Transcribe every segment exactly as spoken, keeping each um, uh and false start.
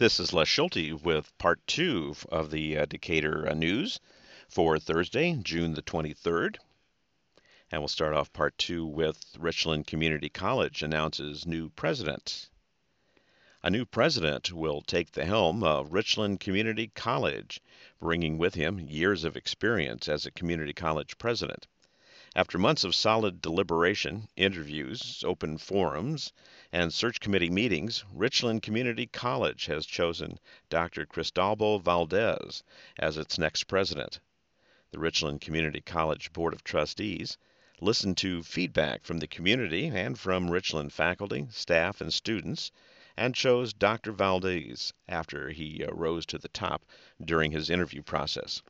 This is Les Schulte with part two of the uh, Decatur uh, News for Thursday, June the twenty-third. And we'll start off part two with Richland Community College announces new president. A new president will take the helm of Richland Community College, bringing with him years of experience as a community college president. After months of solid deliberation, interviews, open forums, and search committee meetings, Richland Community College has chosen Doctor Cristaldo Valdez as its next president. The Richland Community College Board of Trustees listened to feedback from the community and from Richland faculty, staff, and students, and chose Doctor Valdez after he uh, rose to the top during his interview process.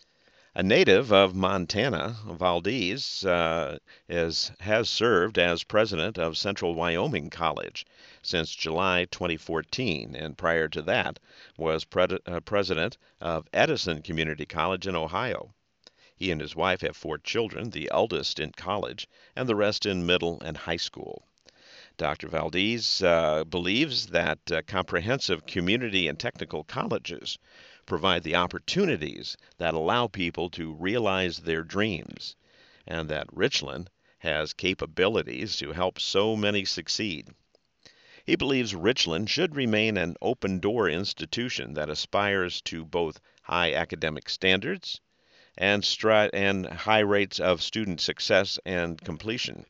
A native of Montana, Valdez uh, is, has served as president of Central Wyoming College since July twenty fourteen, and prior to that was pre- uh, president of Edison Community College in Ohio. He and his wife have four children, the eldest in college and the rest in middle and high school. Doctor Valdez uh, believes that uh, comprehensive community and technical colleges provide the opportunities that allow people to realize their dreams, and that Richland has capabilities to help so many succeed. He believes Richland should remain an open-door institution that aspires to both high academic standards and, stri- and high rates of student success and completion.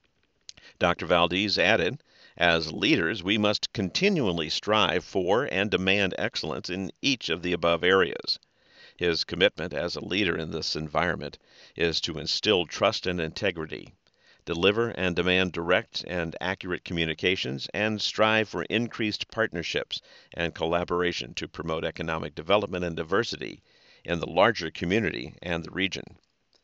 Doctor Valdez added, "As leaders, we must continually strive for and demand excellence in each of the above areas." His commitment as a leader in this environment is to instill trust and integrity, deliver and demand direct and accurate communications, and strive for increased partnerships and collaboration to promote economic development and diversity in the larger community and the region.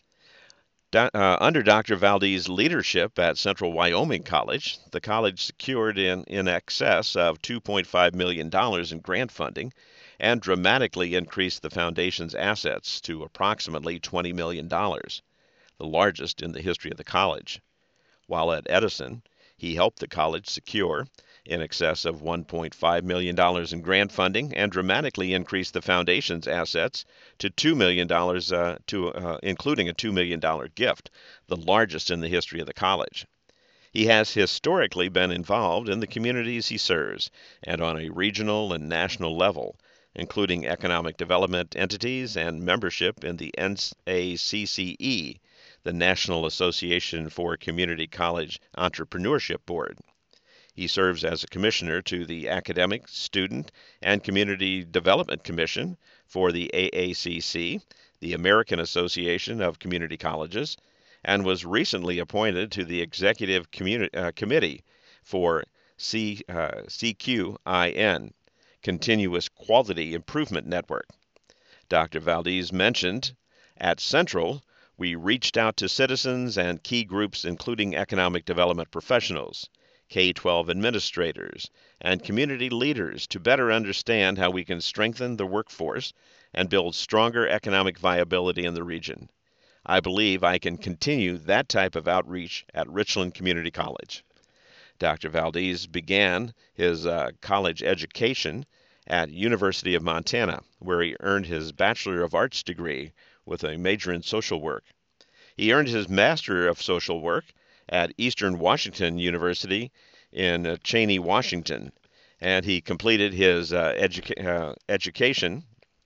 Do, uh, under Doctor Valdez's leadership at Central Wyoming College, the college secured in, in excess of two point five million dollars in grant funding and dramatically increased the foundation's assets to approximately twenty million dollars, the largest in the history of the college. While at Edison, he helped the college secure in excess of one point five million dollars in grant funding and dramatically increased the foundation's assets to two million dollars, uh, to, uh, including a two million dollars gift, the largest in the history of the college. He has historically been involved in the communities he serves and on a regional and national level, including economic development entities and membership in the N A C C E, the National Association for Community College Entrepreneurship Board. He serves as a commissioner to the Academic, Student, and Community Development Commission for the A A C C, the American Association of Community Colleges, and was recently appointed to the Executive Communi- uh, Committee for C, uh, C Q I N, Continuous Quality Improvement Network. Doctor Valdez mentioned, "At Central, we reached out to citizens and key groups including economic development professionals, K twelve administrators, and community leaders to better understand how we can strengthen the workforce and build stronger economic viability in the region. I believe I can continue that type of outreach at Richland Community College." Doctor Valdez began his uh, college education at University of Montana, where he earned his Bachelor of Arts degree with a major in social work. He earned his Master of Social Work at Eastern Washington University in uh, Cheney, Washington, and he completed his uh, educa- uh, education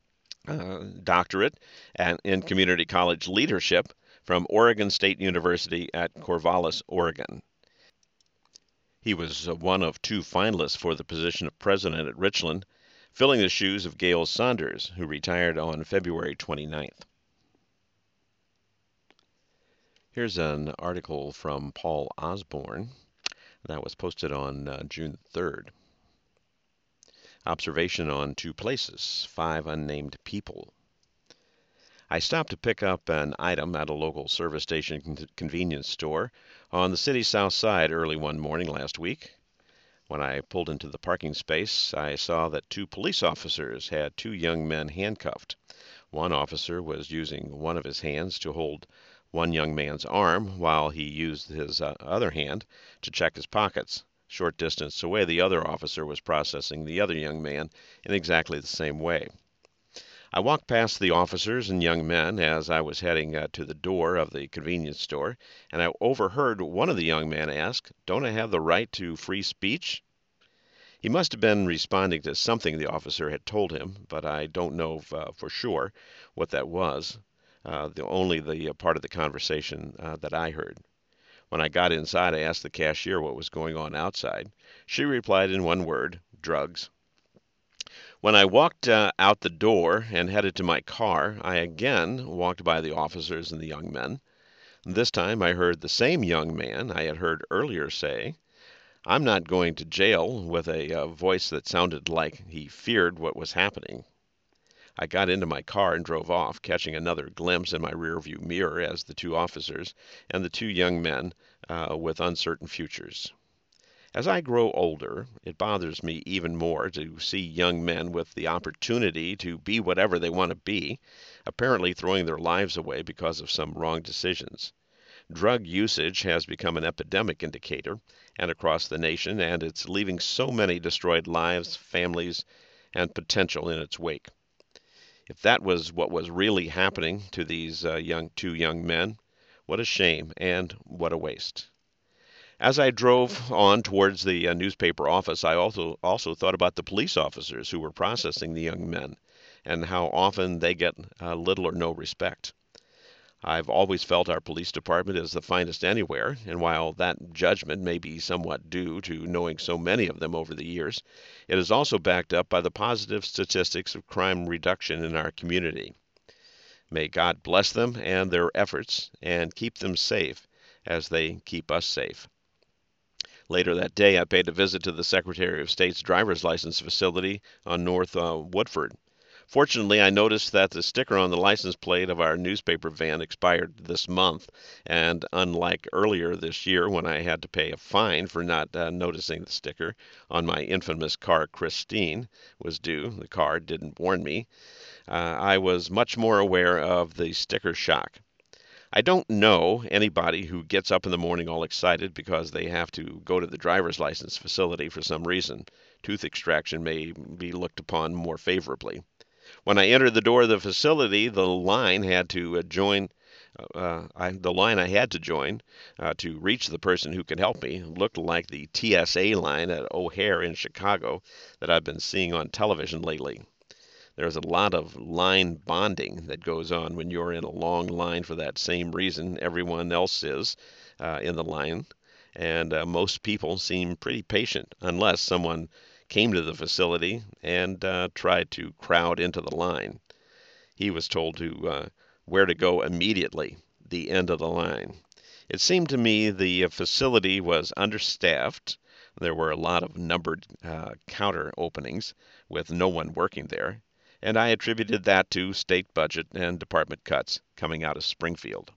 uh, doctorate and in community college leadership from Oregon State University at Corvallis, Oregon. He was uh, one of two finalists for the position of president at Richland, filling the shoes of Gail Saunders, who retired on February twenty-ninth. Here's an article from Paul Osborne that was posted on uh, June third. Observation on two places, five unnamed people. I stopped to pick up an item at a local service station con- convenience store on the city's south side early one morning last week. When I pulled into the parking space, I saw that two police officers had two young men handcuffed. One officer was using one of his hands to hold one young man's arm while he used his uh, other hand to check his pockets, short distance away, the other officer was processing the other young man in exactly the same way. I walked past the officers and young men as I was heading uh, to the door of the convenience store, and I overheard one of the young men ask, "Don't I have the right to free speech?" He must have been responding to something the officer had told him, but I don't know if, uh, for sure what that was, uh, the, only the uh, part of the conversation uh, that I heard. When I got inside, I asked the cashier what was going on outside. She replied in one word, drugs. When I walked uh, out the door and headed to my car, I again walked by the officers and the young men. This time I heard the same young man I had heard earlier say, "I'm not going to jail," with a uh, voice that sounded like he feared what was happening. I got into my car and drove off, catching another glimpse in my rearview mirror as the two officers and the two young men uh, with uncertain futures. As I grow older, it bothers me even more to see young men with the opportunity to be whatever they want to be, apparently throwing their lives away because of some wrong decisions. Drug usage has become an epidemic in Decatur and across the nation, and it's leaving so many destroyed lives, families, and potential in its wake. If that was what was really happening to these uh, young two young men, what a shame and what a waste. As I drove on towards the uh, newspaper office, I also also thought about the police officers who were processing the young men and how often they get uh, little or no respect. I've always felt our police department is the finest anywhere, and while that judgment may be somewhat due to knowing so many of them over the years, it is also backed up by the positive statistics of crime reduction in our community. May God bless them and their efforts and keep them safe as they keep us safe. Later that day, I paid a visit to the Secretary of State's driver's license facility on North uh, Woodford. Fortunately, I noticed that the sticker on the license plate of our newspaper van expired this month, and unlike earlier this year when I had to pay a fine for not uh, noticing the sticker on my infamous car Christine was due, the car didn't warn me, uh, I was much more aware of the sticker shock. I don't know anybody who gets up in the morning all excited because they have to go to the driver's license facility for some reason. Tooth extraction may be looked upon more favorably. When I entered the door of the facility, the line had to uh, join. Uh, I, the line I had to join uh, to reach the person who could help me looked like the T S A line at O'Hare in Chicago that I've been seeing on television lately. There's a lot of line bonding that goes on when you're in a long line for that same reason everyone else is uh, in the line, and uh, most people seem pretty patient unless someone came to the facility and uh, tried to crowd into the line. He was told to uh, where to go immediately, the end of the line. It seemed to me the facility was understaffed. There were a lot of numbered uh, counter openings with no one working there, and I attributed that to state budget and department cuts coming out of Springfield.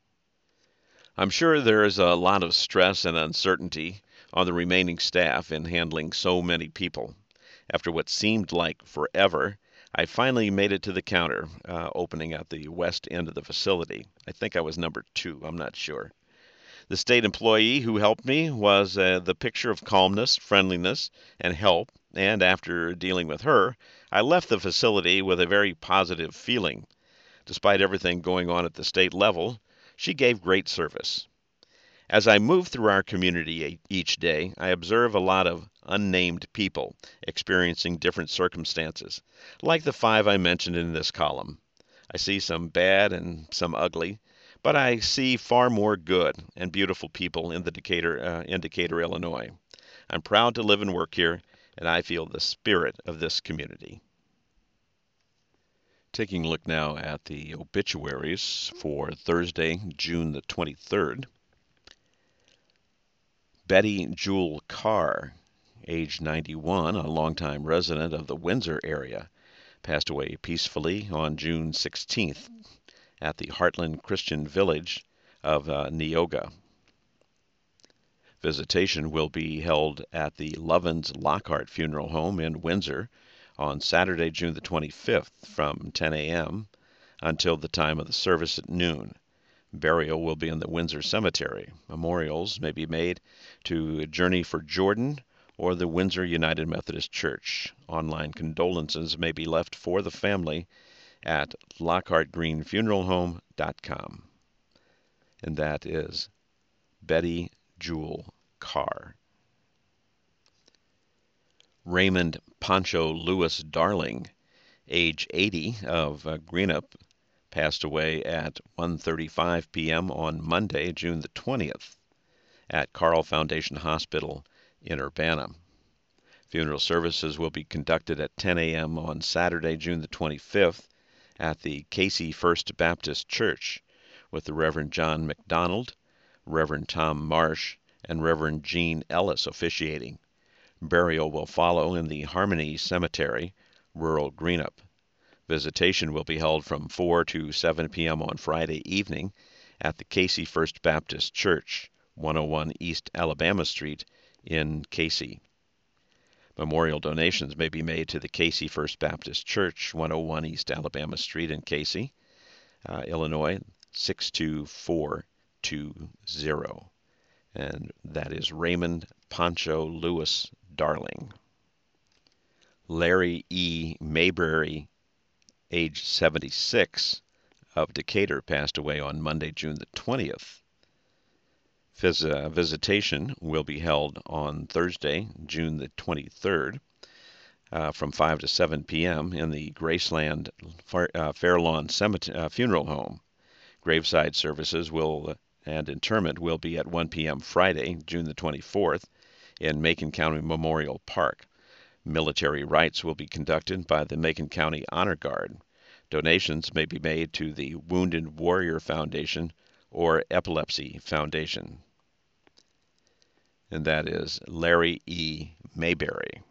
I'm sure there is a lot of stress and uncertainty on the remaining staff in handling so many people. After what seemed like forever, I finally made it to the counter uh, opening at the west end of the facility. I think I was number two, I'm not sure. The state employee who helped me was uh, the picture of calmness, friendliness, and help, and after dealing with her, I left the facility with a very positive feeling. Despite everything going on at the state level, she gave great service. As I move through our community each day, I observe a lot of unnamed people experiencing different circumstances, like the five I mentioned in this column. I see some bad and some ugly, but I see far more good and beautiful people in the Decatur, uh, in Decatur, Illinois. I'm proud to live and work here, and I feel the spirit of this community. Taking a look now at the obituaries for Thursday, June the twenty-third. Betty Jewel Carr, age ninety-one, a longtime resident of the Windsor area, passed away peacefully on June sixteenth at the Heartland Christian Village of uh, Neoga. Visitation will be held at the Lovins Lockhart Funeral Home in Windsor on Saturday, June the twenty-fifth from ten a m until the time of the service at noon. Burial will be in the Windsor Cemetery. Memorials may be made to Journey for Jordan or the Windsor United Methodist Church. Online condolences may be left for the family at lockhart green funeral home dot com. And that is Betty Jewel Carr. Raymond Pancho Lewis Darling, age eighty, of uh, Greenup, passed away at one thirty-five p.m. on Monday, June the twentieth, at Carl Foundation Hospital in Urbana. Funeral services will be conducted at ten a.m. on Saturday, June the twenty-fifth, at the Casey First Baptist Church, with the Reverend John McDonald, Reverend Tom Marsh, and Reverend Gene Ellis officiating. Burial will follow in the Harmony Cemetery, rural Greenup. Visitation will be held from four to seven p.m. on Friday evening at the Casey First Baptist Church, one oh one East Alabama Street in Casey. Memorial donations may be made to the Casey First Baptist Church, one oh one East Alabama Street in Casey, uh, Illinois, six two four two zero. And that is Raymond Pancho Lewis Darling. Larry E. Mayberry, age seventy-six, of Decatur, passed away on Monday, June the twentieth. Vis- uh, visitation will be held on Thursday, June the twenty-third, uh, from five to seven p.m. in the Graceland Far- uh, Fairlawn Cemetery, uh, Funeral Home. Graveside services will and interment will be at one p.m. Friday, June the twenty-fourth, in Macon County Memorial Park. Military rites will be conducted by the Macon County Honor Guard. Donations may be made to the Wounded Warrior Foundation or Epilepsy Foundation. And that is Larry E. Mayberry.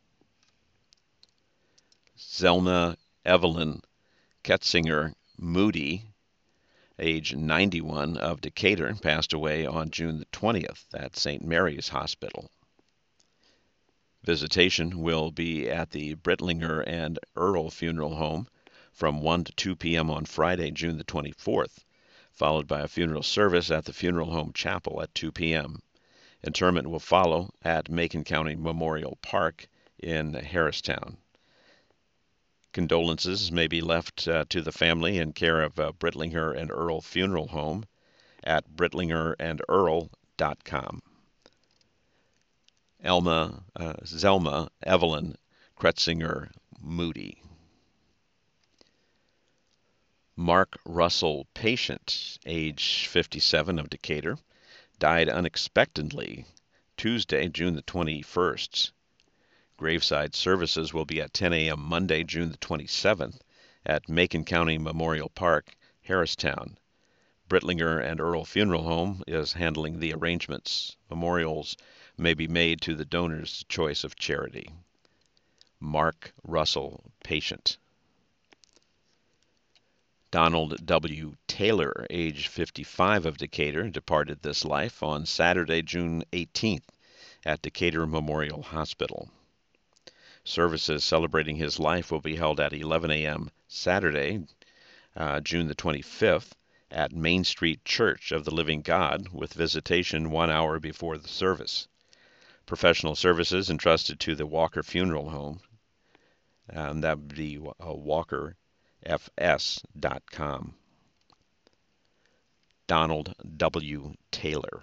Zelma Evelyn Ketzinger Moody, age ninety-one, of Decatur, passed away on June the twentieth at Saint Mary's Hospital. Visitation will be at the Brittlinger and Earl Funeral Home from one to two p.m. on Friday, June the twenty-fourth, followed by a funeral service at the Funeral Home Chapel at two p.m. Interment will follow at Macon County Memorial Park in Harristown. Condolences may be left uh, to the family in care of uh, Brittlinger and Earl Funeral Home at brittlinger and earl dot com. Elma, uh, Zelma Evelyn Kretzinger Moody. Mark Russell Patient, age fifty-seven, of Decatur, died unexpectedly Tuesday, June the twenty-first. Graveside services will be at ten a.m. Monday, June the twenty-seventh, at Macon County Memorial Park, Harristown. Brittlinger and Earl Funeral Home is handling the arrangements. Memorials may be made to the donor's choice of charity. Mark Russell Patient. Donald W. Taylor, age fifty-five, of Decatur, departed this life on Saturday, June eighteenth, at Decatur Memorial Hospital. Services celebrating his life will be held at eleven a.m. Saturday, uh, June the twenty-fifth, at Main Street Church of the Living God, with visitation one hour before the service. Professional services entrusted to the Walker Funeral Home, and that would be uh, walker f s dot com. Donald W. Taylor.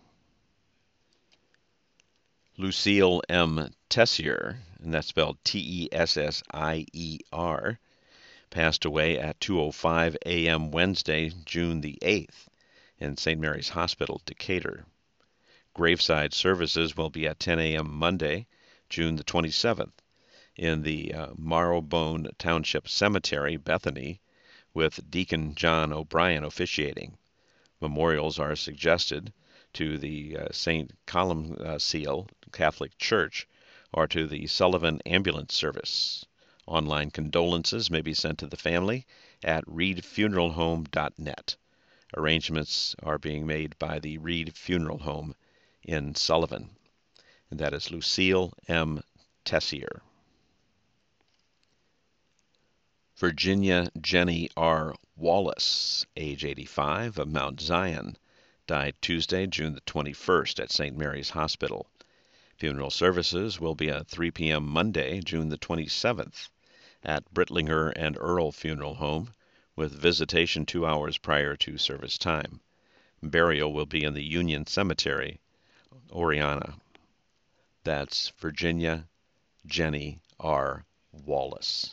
Lucille M. Tessier, and that's spelled T E S S I E R, passed away at two oh five a.m. Wednesday, June the eighth, in Saint Mary's Hospital, Decatur. Graveside services will be at ten a.m. Monday, June the twenty-seventh, in the uh, Marrowbone Township Cemetery, Bethany, with Deacon John O'Brien officiating. Memorials are suggested to the uh, Saint Columcille Catholic Church or to the Sullivan Ambulance Service. Online condolences may be sent to the family at reed funeral home dot net. Arrangements are being made by the Reed Funeral Home in Sullivan. And that is Lucille M. Tessier. Virginia Jenny R. Wallace, age eighty-five, of Mount Zion, died Tuesday, June the twenty-first at Saint Mary's Hospital. Funeral services will be at three p m Monday, June the twenty-seventh, at Brittlinger and Earl Funeral Home, with visitation two hours prior to service time. Burial will be in the Union Cemetery, Oriana. That's Virginia Jenny R. Wallace.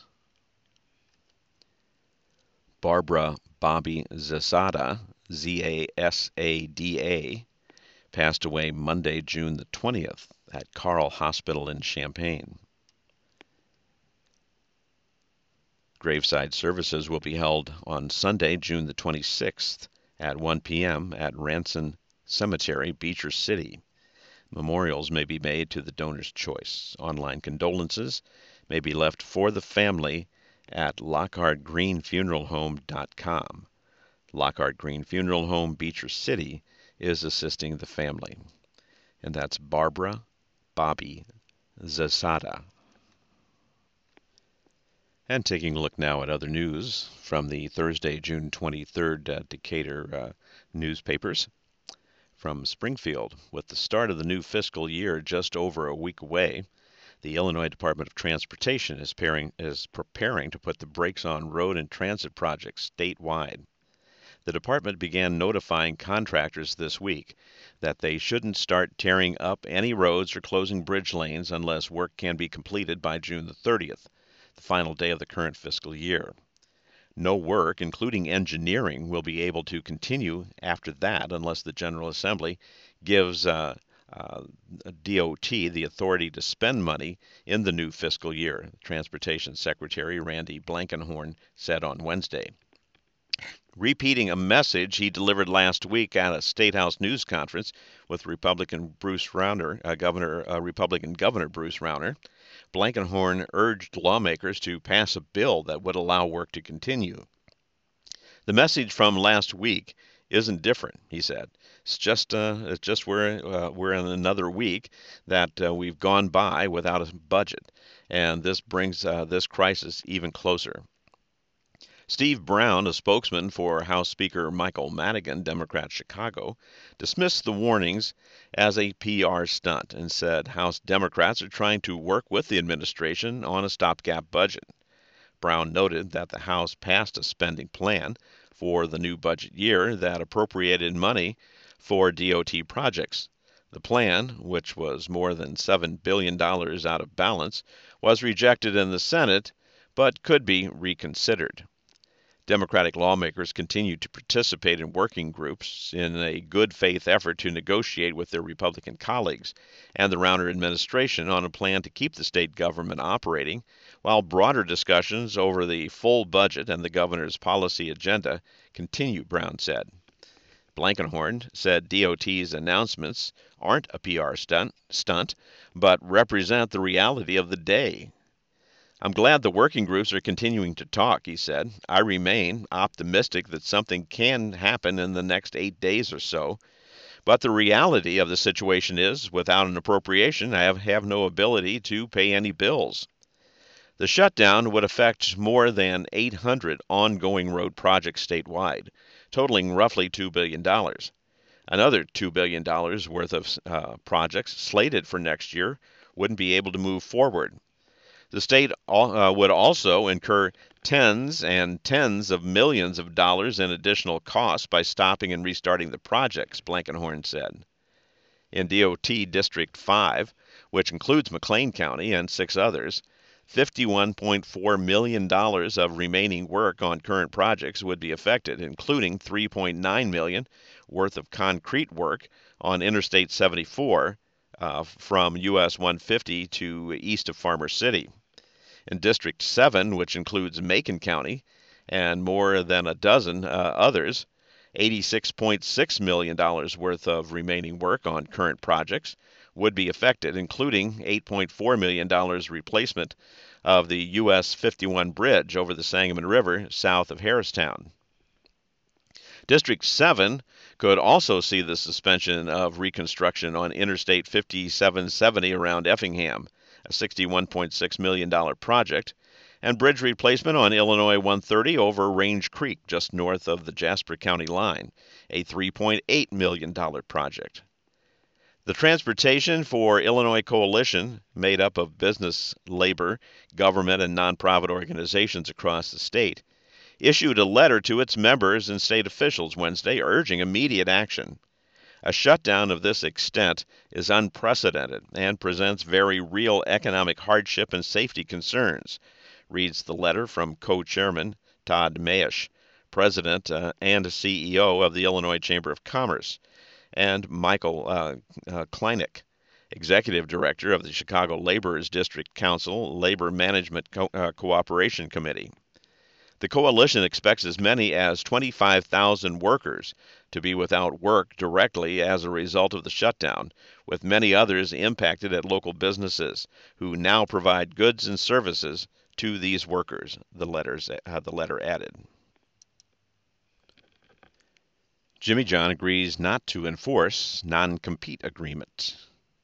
Barbara Bobby Zasada, Z A S A D A, passed away Monday, June the twentieth, at Carle Hospital in Champaign. Graveside services will be held on Sunday, June the twenty-sixth, at one p m at Ranson Cemetery, Beecher City. Memorials may be made to the donor's choice. Online condolences may be left for the family at lockhart green funeral home dot com. Lockhart Green Funeral Home, Beecher City, is assisting the family. And that's Barbara Bobby Zasada. And taking a look now at other news from the Thursday, June twenty-third uh, Decatur uh, newspapers. From Springfield, with the start of the new fiscal year just over a week away, the Illinois Department of Transportation is, pairing, is preparing to put the brakes on road and transit projects statewide. The department began notifying contractors this week that they shouldn't start tearing up any roads or closing bridge lanes unless work can be completed by June the thirtieth, the final day of the current fiscal year. No work, including engineering, will be able to continue after that unless the General Assembly gives uh, uh, D O T the authority to spend money in the new fiscal year, Transportation Secretary Randy Blankenhorn said on Wednesday. Repeating a message he delivered last week at a State House news conference with Republican Bruce Rauner, uh, Governor, uh, Republican Governor Bruce Rauner, Blankenhorn urged lawmakers to pass a bill that would allow work to continue. The message from last week isn't different, he said. It's just, uh, it's just we're, uh, we're in another week that uh, we've gone by without a budget, and this brings uh, this crisis even closer. Steve Brown, a spokesman for House Speaker Michael Madigan, Democrat Chicago, dismissed the warnings as a P R stunt and said House Democrats are trying to work with the administration on a stopgap budget. Brown noted that the House passed a spending plan for the new budget year that appropriated money for D O T projects. The plan, which was more than seven billion dollars out of balance, was rejected in the Senate, but could be reconsidered. Democratic lawmakers continue to participate in working groups in a good faith effort to negotiate with their Republican colleagues and the Rauner administration on a plan to keep the state government operating, while broader discussions over the full budget and the governor's policy agenda continue, Brown said. Blankenhorn said D O T's announcements aren't a P R stunt, stunt, but represent the reality of the day. I'm glad the working groups are continuing to talk, he said. I remain optimistic that something can happen in the next eight days or so. But the reality of the situation is, without an appropriation, I have, have no ability to pay any bills. The shutdown would affect more than eight hundred ongoing road projects statewide, totaling roughly two billion dollars. Another two billion dollars worth of uh, projects slated for next year wouldn't be able to move forward. The state uh, would also incur tens and tens of millions of dollars in additional costs by stopping and restarting the projects, Blankenhorn said. In D O T District five, which includes McLean County and six others, fifty-one point four million dollars of remaining work on current projects would be affected, including three point nine million dollars worth of concrete work on Interstate seventy-four, Uh, from U S one fifty to east of Farmer City. In District seven, which includes Macon County and more than a dozen uh, others, eighty-six point six million dollars worth of remaining work on current projects would be affected, including eight point four million dollars replacement of the U S fifty-one bridge over the Sangamon River south of Harristown. District seven could also see the suspension of reconstruction on Interstate fifty-seven seventy around Effingham, a sixty-one point six million dollars project, and bridge replacement on Illinois one thirty over Range Creek, just north of the Jasper County line, a three point eight million dollars project. The Transportation for Illinois Coalition, made up of business, labor, government, and nonprofit organizations across the state, issued a letter to its members and state officials Wednesday urging immediate action. A shutdown of this extent is unprecedented and presents very real economic hardship and safety concerns, reads the letter from co-chairman Todd Mayesh, president uh, and C E O of the Illinois Chamber of Commerce, and Michael uh, uh, Kleinik, executive director of the Chicago Laborers District Council Labor Management Co- uh, Cooperation Committee. The coalition expects as many as twenty-five thousand workers to be without work directly as a result of the shutdown, with many others impacted at local businesses who now provide goods and services to these workers, the, letters, uh, the letter added. Jimmy John agrees not to enforce non-compete agreement.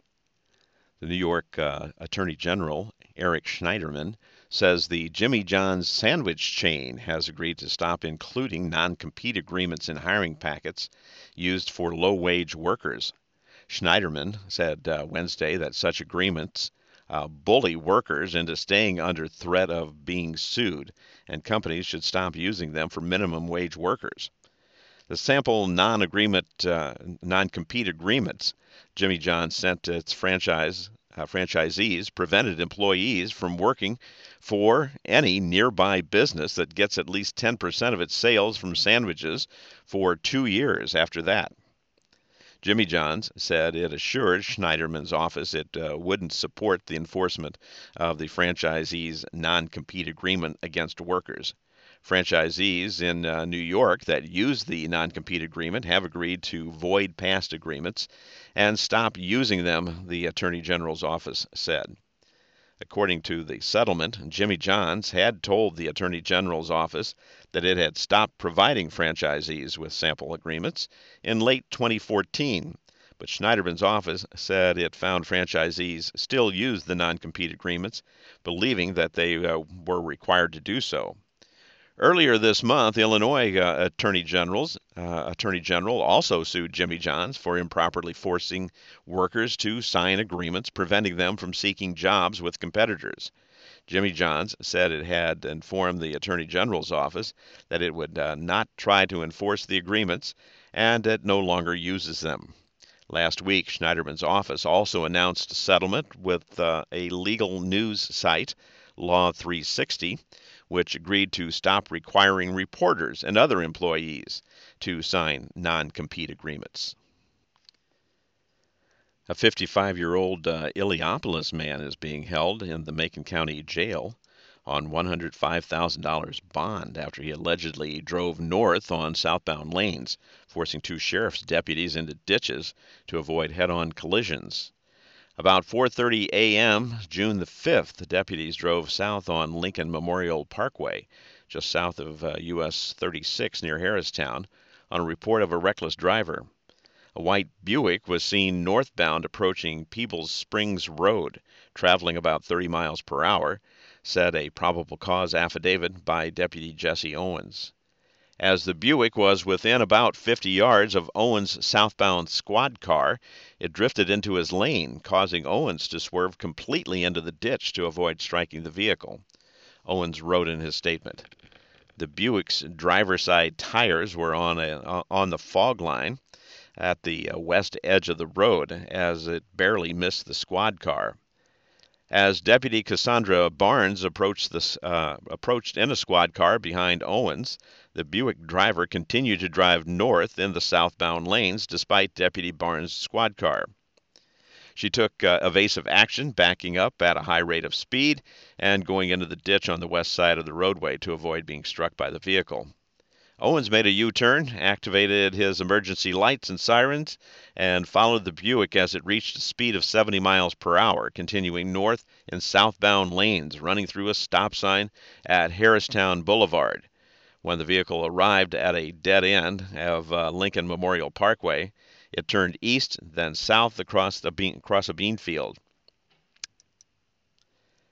The New York uh, Attorney General, Eric Schneiderman, says the Jimmy John's sandwich chain has agreed to stop including non-compete agreements in hiring packets used for low-wage workers. Schneiderman said uh, Wednesday that such agreements uh, bully workers into staying under threat of being sued, and companies should stop using them for minimum wage workers. The sample non-agreement, uh, non-compete agreements Jimmy John sent to its franchise uh, franchisees prevented employees from working for any nearby business that gets at least ten percent of its sales from sandwiches for two years after that. Jimmy John's said it assured Schneiderman's office it uh, wouldn't support the enforcement of the franchisee's non-compete agreement against workers. Franchisees in uh, New York that use the non-compete agreement have agreed to void past agreements and stop using them, the Attorney General's office said. According to the settlement, Jimmy John's had told the Attorney General's office that it had stopped providing franchisees with sample agreements in late twenty fourteen, but Schneiderman's office said it found franchisees still used the non-compete agreements, believing that they uh, were required to do so. Earlier this month, Illinois uh, Attorney General's uh, Attorney General also sued Jimmy John's for improperly forcing workers to sign agreements preventing them from seeking jobs with competitors. Jimmy John's said it had informed the Attorney General's office that it would uh, not try to enforce the agreements and it no longer uses them. Last week, Schneiderman's office also announced a settlement with uh, a legal news site, Law three sixty, which agreed to stop requiring reporters and other employees to sign non-compete agreements. A fifty-five-year-old uh, Illiopolis man is being held in the Macon County Jail on one hundred five thousand dollars bond after he allegedly drove north on southbound lanes, forcing two sheriff's deputies into ditches to avoid head-on collisions. About four thirty a.m., June the fifth, the deputies drove south on Lincoln Memorial Parkway, just south of uh, U S thirty-six near Harristown, on a report of a reckless driver. A white Buick was seen northbound approaching Peebles Springs Road, traveling about thirty miles per hour, said a probable cause affidavit by Deputy Jesse Owens. As the Buick was within about fifty yards of Owens' southbound squad car, it drifted into his lane, causing Owens to swerve completely into the ditch to avoid striking the vehicle. Owens wrote in his statement, "The Buick's driver's side tires were on, a, on the fog line at the west edge of the road as it barely missed the squad car. As Deputy Cassandra Barnes approached, this, uh, approached in a squad car behind Owens, the Buick driver continued to drive north in the southbound lanes despite Deputy Barnes' squad car. She took uh, evasive action, backing up at a high rate of speed and going into the ditch on the west side of the roadway to avoid being struck by the vehicle. Owens made a U-turn, activated his emergency lights and sirens, and followed the Buick as it reached a speed of seventy miles per hour, continuing north in southbound lanes, running through a stop sign at Harristown Boulevard. When the vehicle arrived at a dead end of uh, Lincoln Memorial Parkway, it turned east, then south across, the bean, across a bean field.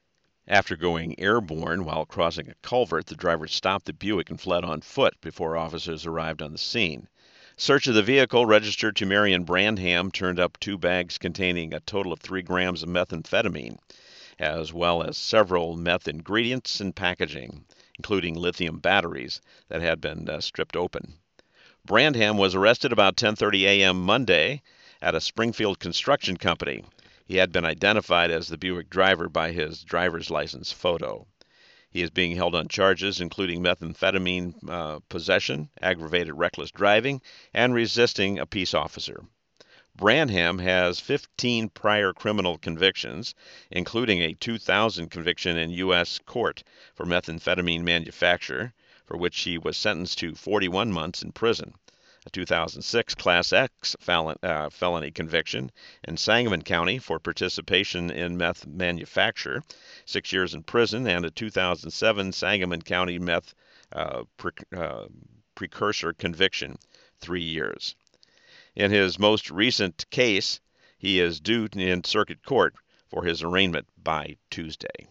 After going airborne while crossing a culvert, the driver stopped the Buick and fled on foot before officers arrived on the scene. Search of the vehicle registered to Marion Brandham turned up two bags containing a total of three grams of methamphetamine, as well as several meth ingredients and packaging, including lithium batteries that had been uh, stripped open. Brandham was arrested about ten thirty a.m. Monday at a Springfield construction company. He had been identified as the Buick driver by his driver's license photo. He is being held on charges including methamphetamine uh, possession, aggravated reckless driving, and resisting a peace officer. Brandham has fifteen prior criminal convictions, including a two thousand conviction in U S court for methamphetamine manufacture, for which he was sentenced to forty-one months in prison. A two thousand six Class X felon, uh, felony conviction in Sangamon County for participation in meth manufacture, six years in prison, and a two thousand seven Sangamon County meth uh, pre- uh, precursor conviction, three years. In his most recent case, he is due in circuit court for his arraignment by Tuesday.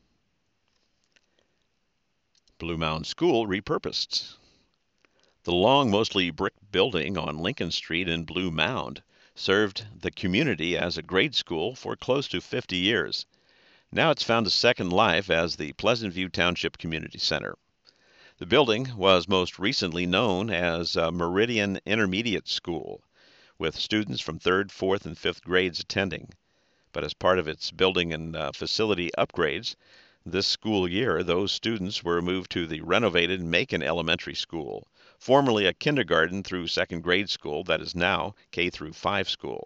Blue Mound School repurposed. The long, mostly brick building on Lincoln Street in Blue Mound served the community as a grade school for close to fifty years. Now it's found a second life as the Pleasant View Township Community Center. The building was most recently known as uh, Meridian Intermediate School, with students from third, fourth, and fifth grades attending. But as part of its building and uh, facility upgrades, this school year, those students were moved to the renovated Macon Elementary School, formerly a kindergarten through second grade school that is now K through five school.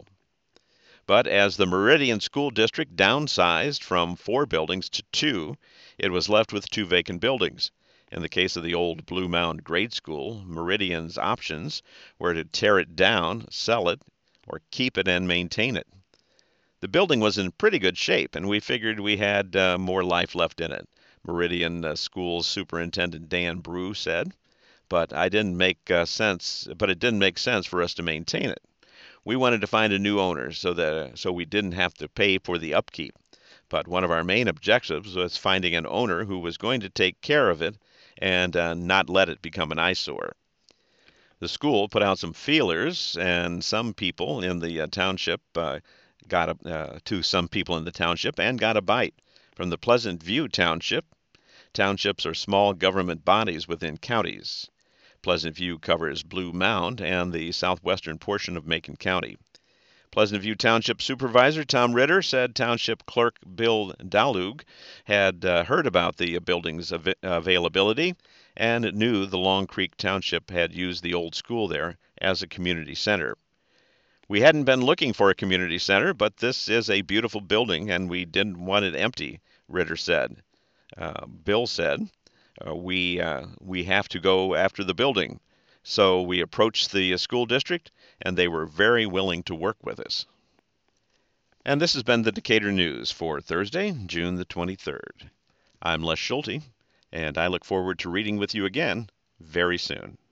But as the Meridian School District downsized from four buildings to two, it was left with two vacant buildings. In the case of the old Blue Mound Grade School, Meridian's options were to tear it down, sell it, or keep it and maintain it. The building was in pretty good shape, and we figured we had uh, more life left in it, Meridian uh, Schools Superintendent Dan Brew said. But I didn't make uh, sense. But it didn't make sense for us to maintain it. We wanted to find a new owner so that so we didn't have to pay for the upkeep. But one of our main objectives was finding an owner who was going to take care of it and uh, not let it become an eyesore. The school put out some feelers, and some people in the uh, township uh, got a, uh, to some people in the township and got a bite from the Pleasant View Township. Townships are small government bodies within counties. Pleasant View covers Blue Mound and the southwestern portion of Macon County. Pleasant View Township Supervisor Tom Ritter said Township Clerk Bill Dalug had uh, heard about the building's av- availability and knew the Long Creek Township had used the old school there as a community center. We hadn't been looking for a community center, but this is a beautiful building and we didn't want it empty, Ritter said. Uh, Bill said, uh, we uh, we have to go after the building. So we approached the uh, school district, and they were very willing to work with us. And this has been the Decatur News for Thursday, June the twenty-third. I'm Les Schulte, and I look forward to reading with you again very soon.